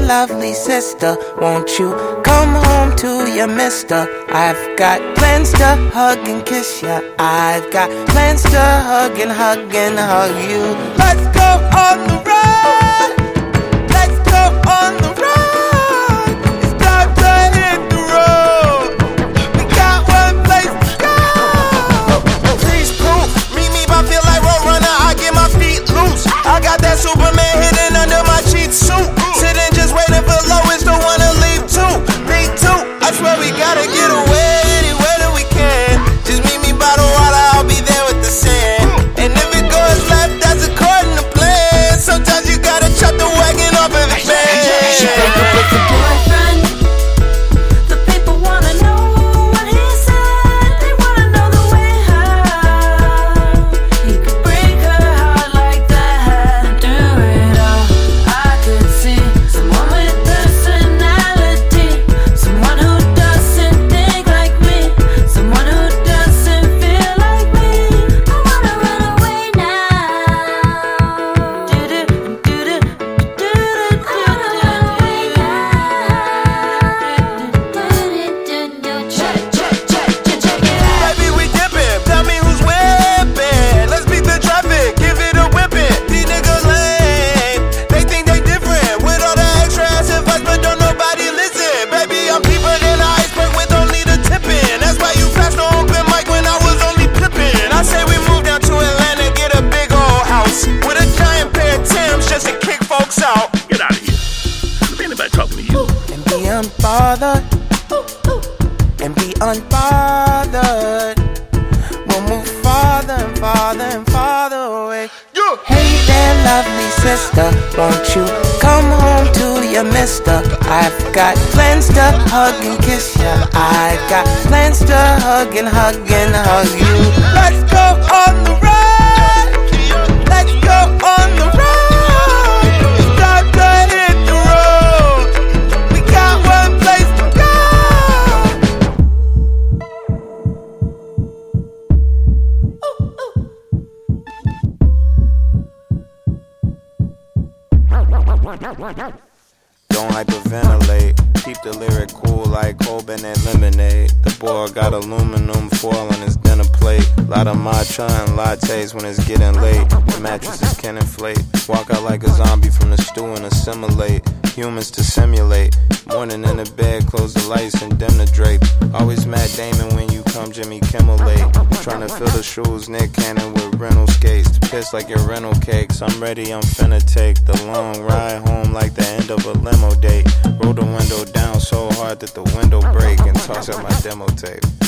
lovely sister. Won't you come home to your mister? I've got plans to hug and kiss ya. I've got plans to hug and hug you. Let's go on the road. Let's go on the road. It's time to hit the road. We got one place to go. Please proof. Meet me, I feel like Roadrunner. I get my feet loose. I got that Superman hidden under my cheat suit. Sitting just waiting for Lois to wanna leave too. Me too. I swear we gotta get away anywhere that we can. Just meet me by the water, I'll be there with the sand. And if it goes left, that's according to plan. Sometimes you gotta chop the wagon off of the van. She broke up with her boyfriend. The people wanna know what he said. They wanna know the way how he could break her heart like that. Do it all. I could see someone with personality, someone who doesn't think like me, someone who doesn't feel like me. I wanna run away now. Do do do do do do. Baby, we dipping. Tell me who's whipping. Let's beat the traffic. Give it a whipping. These niggas lame. They think they different. With all the extra ass advice, but don't nobody listen. Baby, I'm deeper than an iceberg with only the tipping. That's why you flashed the open mic when I was only pippin'. I say we move down to Atlanta, get a big old house with a giant pair of Timbs just to kick folks out. Get out of here. Ain't nobody talking to you. And be unbothered. And be unbothered. We'll move farther and farther and farther away. Hey there, lovely sister. Won't you come home to your mister? I've got plans to hug and kiss ya. I've got plans to hug and hug you. Let's go on the road. Let's go on the road. It's time to hit the road. We got one place to go. Don't hyperventilate. Keep the lyric cool like Coben and lemonade. The boy got aluminum foil on his dinner plate. Lot of matcha and lattes when it's getting late. The mattresses can inflate. Walk out like a zombie from the stew and assimilate. Humans to simulate. Morning in the bed, close the lights and dim the drape. Always Matt Damon when you come Jimmy Kimmel late. Trying to fill the shoes, Nick Cannon with rental skates. Piss like your rental cakes. I'm ready, I'm finna take the long ride home like the end of a limo date. Roll the window down so hard that the window break and toss out my demo tape.